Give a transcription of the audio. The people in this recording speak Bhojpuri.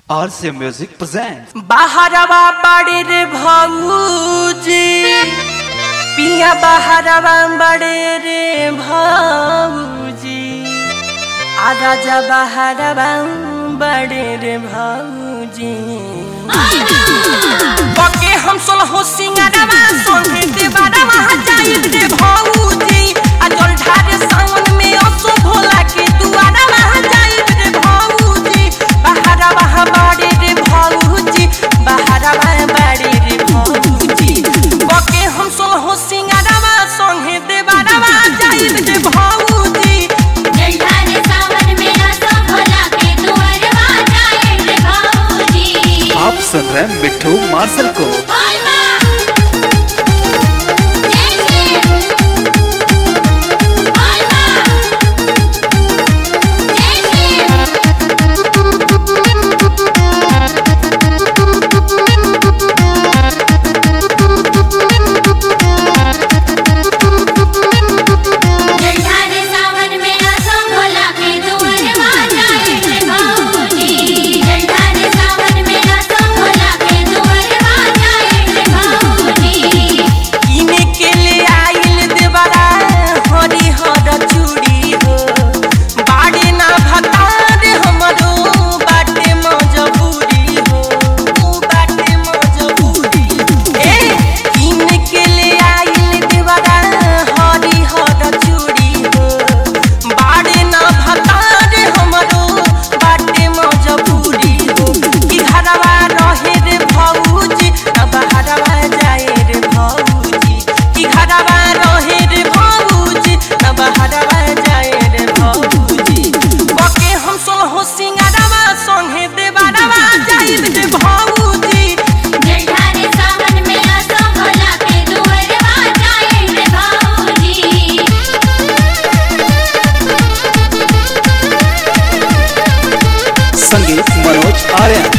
RCA Music presents बाहरवा बड़े रे भाऊजी पिया बाहरवा बड़े रे भाऊजी आजा बाहरवा बड़े रे भाऊजी पके हम सोलहो सिंगारवा सोहे देवरवा जाई रे भाऊजी आ जल ढारे सावन में असो भोला के दुआरवा जाई रे भाऊजी बाहरवा बड़े रे भाऊजी बाहरवा बड़े रे भाऊजी पके हम सोलहो सिंगारवा सोहे देवरवा जाई रे भाऊजी जल ढारे सावन में असो भोला के दुआरवा जाई रे भाऊजी। आप सुन रहे हैं मिट्ठू मार्शल को। संगीत मनोज आर्यन।